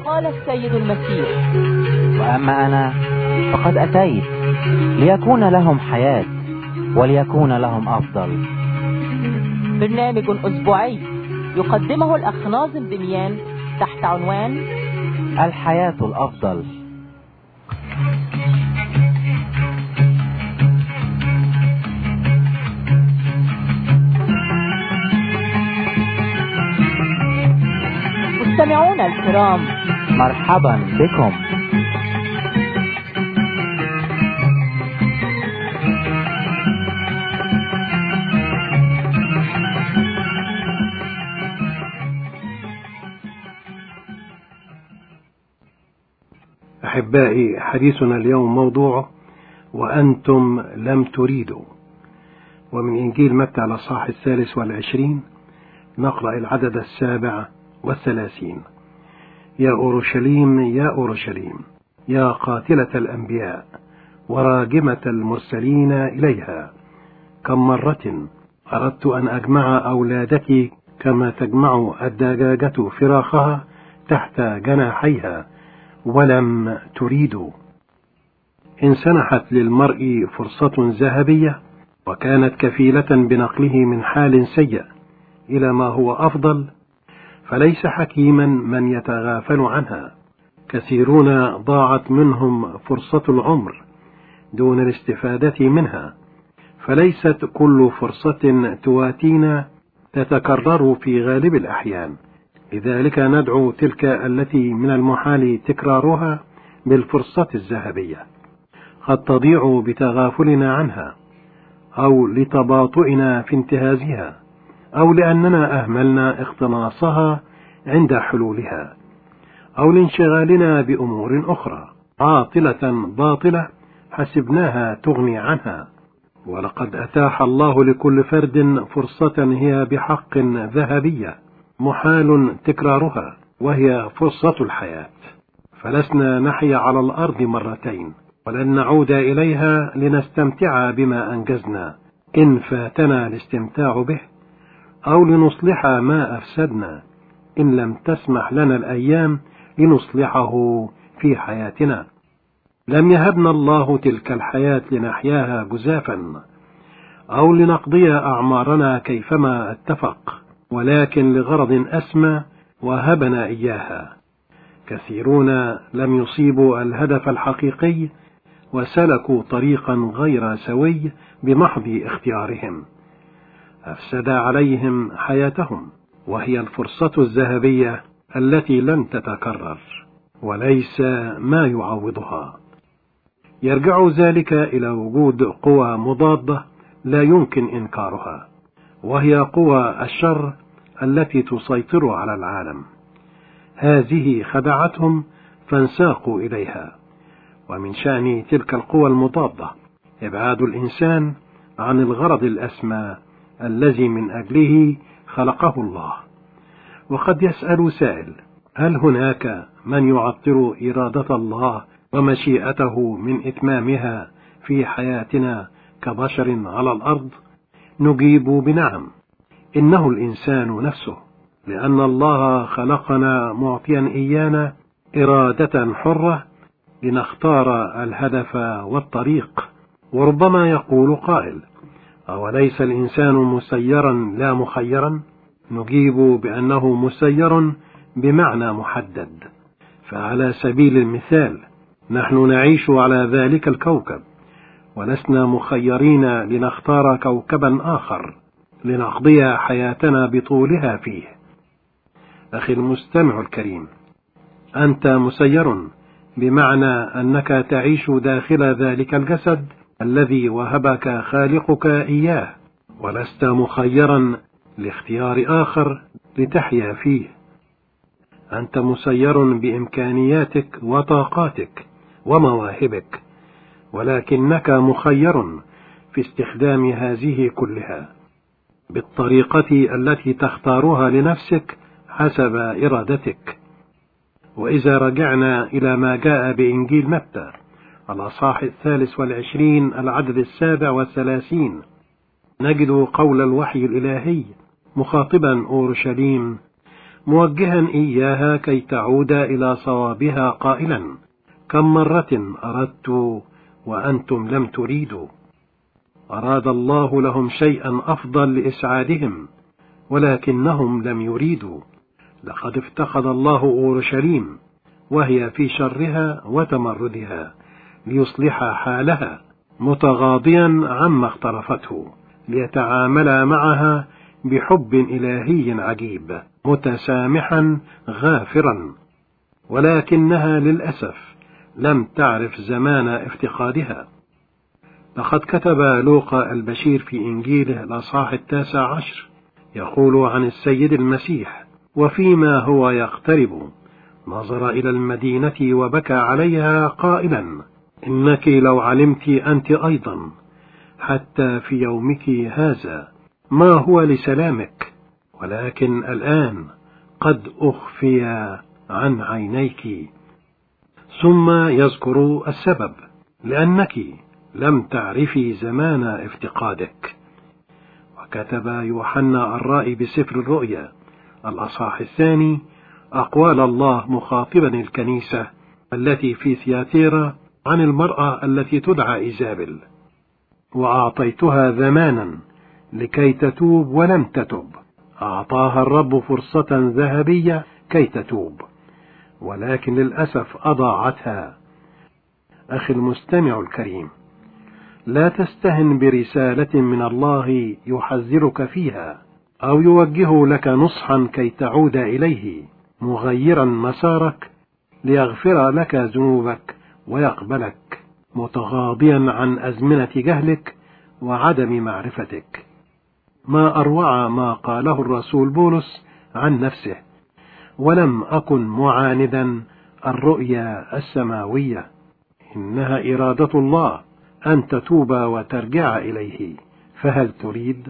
قال السيد المسيح: وأما أنا فقد أتيت ليكون لهم حياة وليكون لهم أفضل. برنامج أسبوعي يقدمه الأخ ناظم دميان تحت عنوان الحياة الأفضل. مستمعونا الكرام، مرحبا بكم. أحبائي، حديثنا اليوم موضوعه وأنتم لم تريدوا، ومن إنجيل متى الإصحاح 23 نقرأ العدد 37: يا أورشليم يا أورشليم يا قاتلة الأنبياء وراجمة المرسلين إليها، كم مرة أردت أن أجمع أولادك كما تجمع الدجاجة فراخها تحت جناحيها ولم تريدوا. إن سنحت للمرء فرصة ذهبية وكانت كفيلة بنقله من حال سيء إلى ما هو أفضل، فليس حكيما من يتغافل عنها. كثيرون ضاعت منهم فرصة العمر دون الاستفادة منها، فليست كل فرصة تواتينا تتكرر في غالب الأحيان، لذلك ندعو تلك التي من المحال تكرارها بالفرصة الذهبية. قد تضيع بتغافلنا عنها، أو لتباطؤنا في انتهازها، أو لأننا أهملنا اقتناصها عند حلولها، أو لانشغالنا بأمور أخرى عاطلة باطلة حسبناها تغني عنها. ولقد أتاح الله لكل فرد فرصة هي بحق ذهبية محال تكرارها، وهي فرصة الحياة. فلسنا نحيا على الأرض مرتين، ولن نعود إليها لنستمتع بما أنجزنا إن فاتنا الاستمتاع به، أو لنصلح ما أفسدنا إن لم تسمح لنا الأيام لنصلحه في حياتنا. لم يهبنا الله تلك الحياة لنحياها جزافا أو لنقضي أعمارنا كيفما اتفق، ولكن لغرض أسمى وهبنا إياها. كثيرون لم يصيبوا الهدف الحقيقي وسلكوا طريقا غير سوي بمحض اختيارهم، أفسد عليهم حياتهم، وهي الفرصة الذهبية التي لن تتكرر وليس ما يعوضها. يرجع ذلك إلى وجود قوى مضادة لا يمكن إنكارها، وهي قوى الشر التي تسيطر على العالم. هذه خدعتهم فانساقوا إليها، ومن شأن تلك القوى المضادة إبعاد الإنسان عن الغرض الأسمى الذي من أجله خلقه الله. وقد يسأل سائل: هل هناك من يعطل إرادة الله ومشيئته من إتمامها في حياتنا كبشر على الأرض؟ نجيب بنعم، إنه الإنسان نفسه، لأن الله خلقنا معطيا إيانا إرادة حرة لنختار الهدف والطريق. وربما يقول قائل: أوليس الإنسان مسيرا لا مخيرا؟ نجيب بأنه مسير بمعنى محدد. فعلى سبيل المثال نحن نعيش على ذلك الكوكب، ولسنا مخيرين لنختار كوكبا آخر لنقضي حياتنا بطولها فيه. أخي المستمع الكريم، أنت مسير بمعنى أنك تعيش داخل ذلك الجسد الذي وهبك خالقك إياه، ولست مخيرا لاختيار آخر لتحيا فيه. أنت مسير بإمكانياتك وطاقاتك ومواهبك، ولكنك مخير في استخدام هذه كلها بالطريقة التي تختارها لنفسك حسب إرادتك. وإذا رجعنا إلى ما جاء بإنجيل متى الإصحاح 23 العدد 37 نجد قول الوحي الإلهي مخاطبا أورشليم موجها إياها كي تعود إلى صوابها قائلا: كم مرة أردت وأنتم لم تريدوا. أراد الله لهم شيئا أفضل لإسعادهم، ولكنهم لم يريدوا. لقد افتقد الله أورشليم وهي في شرها وتمردها ليصلح حالها، متغاضيا عما اختلفته، ليتعامل معها بحب إلهي عجيب متسامحا غافرا. ولكنها للأسف لم تعرف زمان افتقادها. لقد كتب لوقا البشير في إنجيله الأصحاح 19 يقول عن السيد المسيح: وفيما هو يقترب نظر إلى المدينة وبكى عليها قائلا: إنك لو علمت أنت أيضا حتى في يومك هذا ما هو لسلامك، ولكن الآن قد أخفي عن عينيك. ثم يذكر السبب: لأنك لم تعرفي زمان افتقادك. وكتب يوحنا الرائي بسفر الرؤيا الأصحاح 2 أقوال الله مخاطبا الكنيسة التي في ثياتيرا عن المرأة التي تدعى إيزابل: وأعطيتها زمانا لكي تتوب ولم تتب. أعطاها الرب فرصة ذهبية كي تتوب، ولكن للأسف أضاعتها. أخي المستمع الكريم، لا تستهن برسالة من الله يحذرك فيها أو يوجه لك نصحا كي تعود إليه، مغيرا مسارك ليغفر لك ذنوبك ويقبلك، متغاضيا عن أزمنة جهلك وعدم معرفتك. ما أروع ما قاله الرسول بولس عن نفسه: ولم أكن معاندا الرؤيا السماوية، إنها إرادة الله أن تتوب وترجع إليه، فهل تريد؟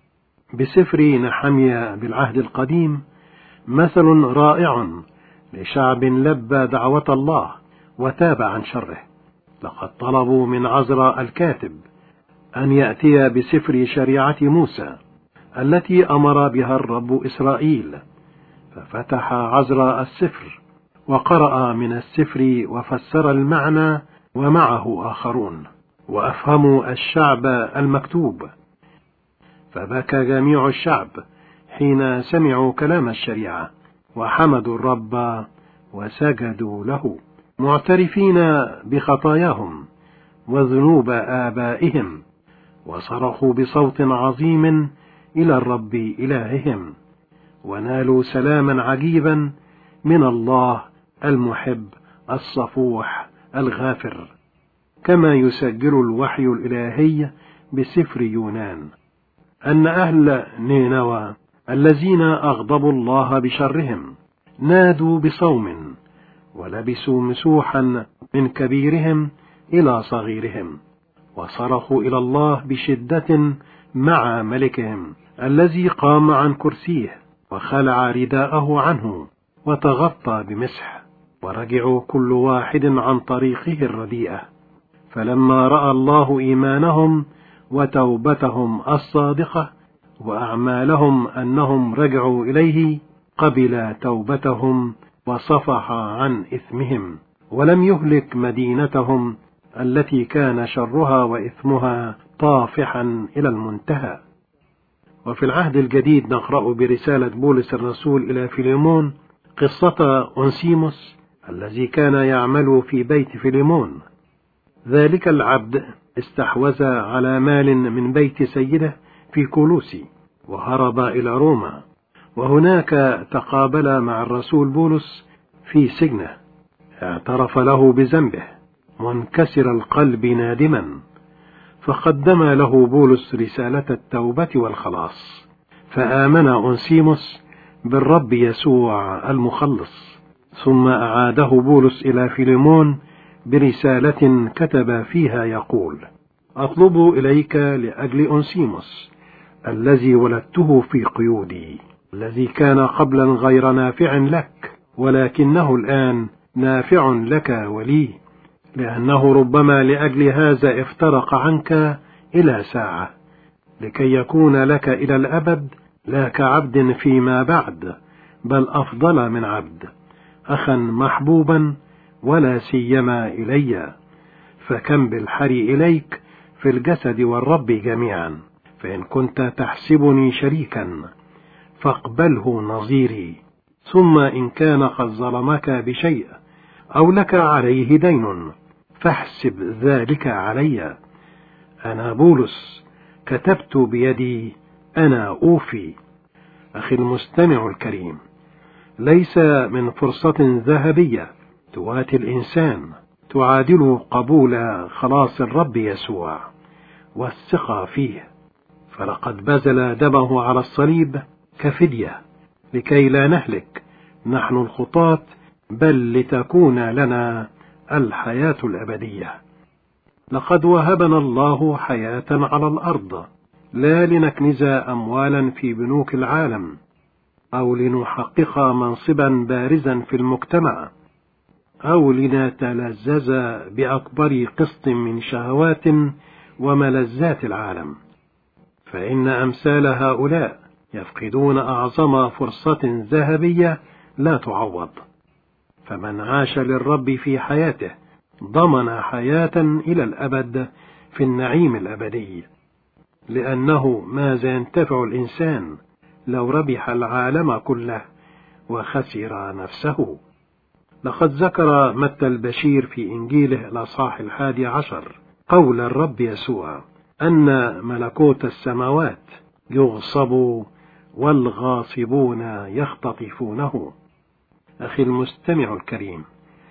بسفر نحميا بالعهد القديم مثل رائع لشعب لبى دعوة الله وتاب عن شره. لقد طلبوا من عزرا الكاتب أن يأتي بسفر شريعة موسى التي أمر بها الرب إسرائيل، ففتح عزرا السفر وقرأ من السفر وفسر المعنى، ومعه آخرون وأفهموا الشعب المكتوب. فبكى جميع الشعب حين سمعوا كلام الشريعة، وحمدوا الرب وسجدوا له، معترفين بخطاياهم وذنوب آبائهم، وصرخوا بصوت عظيم إلى الرب إلههم، ونالوا سلاما عجيبا من الله المحب الصفوح الغافر، كما يسجل الوحي الإلهي بسفر يونان أن أهل نينوى الذين أغضبوا الله بشرهم نادوا بصوم، ولبسوا مسوحا من كبيرهم إلى صغيرهم، وصرخوا إلى الله بشدة مع ملكهم الذي قام عن كرسيه وخلع رداءه عنه وتغطى بمسح، ورجعوا كل واحد عن طريقه الرديئة. فلما رأى الله إيمانهم وتوبتهم الصادقة وأعمالهم أنهم رجعوا إليه، قبل توبتهم وصفح عن إثمهم، ولم يهلك مدينتهم التي كان شرها وإثمها طافحا إلى المنتهى. وفي العهد الجديد نقرأ برسالة بولس الرسول إلى فيليمون قصة أونسيموس الذي كان يعمل في بيت فيليمون. ذلك العبد استحوذ على مال من بيت سيده في كولوسي، وهرب إلى روما، وهناك تقابل مع الرسول بولس في سجنه. اعترف له بذنبه منكسر القلب نادما، فقدم له بولس رسالة التوبة والخلاص، فآمن أونسيموس بالرب يسوع المخلص. ثم أعاده بولس إلى فيليمون برسالة كتب فيها يقول: أطلب إليك لأجل أونسيموس الذي ولدته في قيودي، الذي كان قبلا غير نافع لك، ولكنه الآن نافع لك ولي، لأنه ربما لأجل هذا افترق عنك إلى ساعة، لكي يكون لك إلى الأبد لا كعبد فيما بعد، بل أفضل من عبد، أخا محبوبا ولا سيما إلي، فكم بالحري إليك في الجسد والرب جميعا. فإن كنت تحسبني شريكا فاقبله نظيري، ثم إن كان قد ظلمك بشيء أو لك عليه دين فاحسب ذلك علي. أنا بولس كتبت بيدي، أنا أوفي. أخي المستمع الكريم، ليس من فرصة ذهبية تواتي الإنسان تعادل قبول خلاص الرب يسوع والثقة فيه، فلقد بذل دمه على الصليب كفدية لكي لا نهلك نحن الخطاة، بل لتكون لنا الحياة الأبدية. لقد وهبنا الله حياة على الأرض، لا لنكنز أموالا في بنوك العالم أو لنحقق منصبا بارزا في المجتمع أو لنتلذذ بأكبر قسط من شهوات وملذات العالم، فإن أمثال هؤلاء يفقدون أعظم فرصة ذهبية لا تعوض. فمن عاش للرب في حياته ضمن حياة إلى الأبد في النعيم الأبدي، لأنه ماذا ينتفع الإنسان لو ربح العالم كله وخسر نفسه؟ لقد ذكر متى البشير في إنجيله الأصحاح 11 قول الرب يسوع أن ملكوت السماوات يغصب والغاصبون يختطفونه. أخي المستمع الكريم،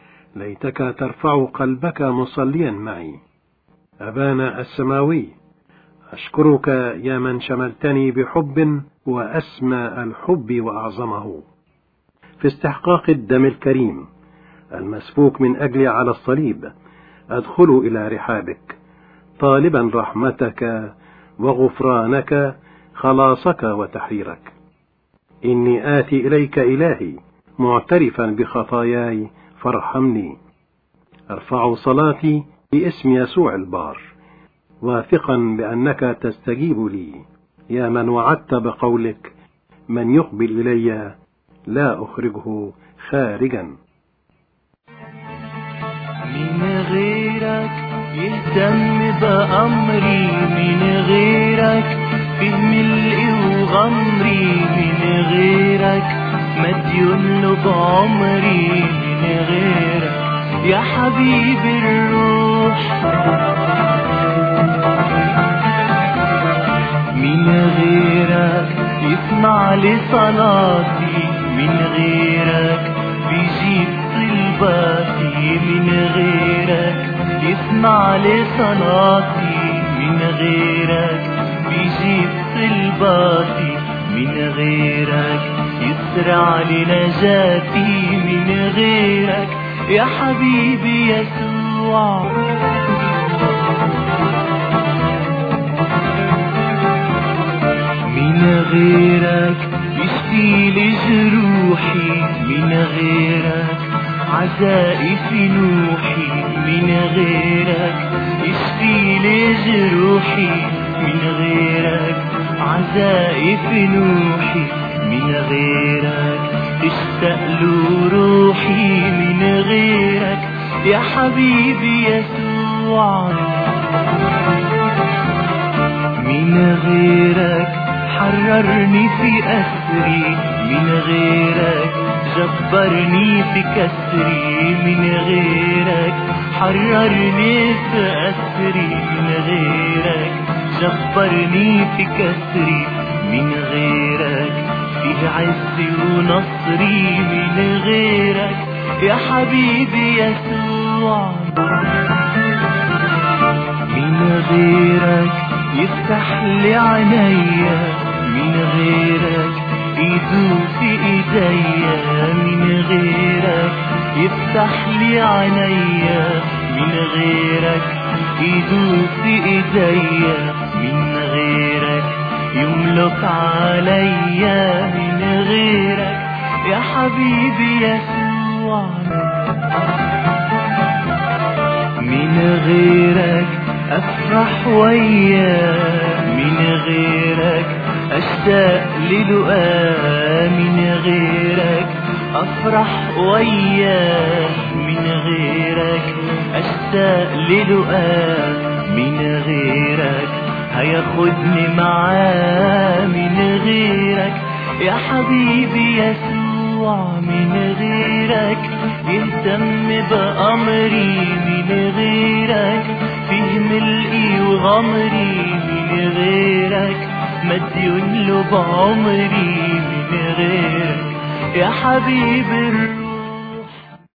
ليتك ترفع قلبك مصليا معي. أبانا السماوي، أشكرك يا من شملتني بحب وأسمى الحب وأعظمه، في استحقاق الدم الكريم المسفوك من أجلي على الصليب. أدخل إلى رحابك طالبا رحمتك وغفرانك، خلاصك وتحريرك. إني آتي إليك إلهي معترفا بخطاياي، فارحمني. أرفع صلاتي باسم يسوع البار، واثقا بأنك تستجيب لي، يا من وعدت بقولك من يقبل إلي لا أخرجه خارجا. من غيرك يهتم بأمري، من غيرك فيه ملئي وغمري، من غيرك مديون له بعمري، من غيرك يا حبيبي الروح، من غيرك يسمع لي صلاتي، من غيرك بيجيب طلباتي، من غيرك يسمع لي صلاتي، من غيرك بيجيب طلباتي، من غيرك يسرع لي نجاتي، من غيرك يا حبيبي يسوع. من غيرك يشفي لي جروحي، من غيرك عزائي في نوحي، من غيرك يشفي لي جروحي، من غيرك عزائي في نوحي، من غيرك تشتاق له روحي، من غيرك يا حبيبي يسوع. من غيرك حررني في أسري، من غيرك جبرني في كسري، من غيرك حررني في أسري، من غيرك جبرني في كسري، من غيرك في عزي ونصري، من غيرك يا حبيبي يسوع. من غيرك يفتح لي عينيا، من غيرك يدوس ايديا، من غيرك يفتح لي عينيا، من غيرك يدوس ايديا، من غيرك يملك عليا، من غيرك يا حبيبي يسوع. من غيرك أفرح وياه، من غيرك أشتاق للقاه من غيرك أفرح وياه من غيرك أشتاق للقاه من غيرك هياخدني معاه من غيرك يا حبيبي يسوع من غيرك يهتم بأمري من غيرك فيه ملئي وغمري من غيرك مديون له بعمري من غيرك يا حبيب الروح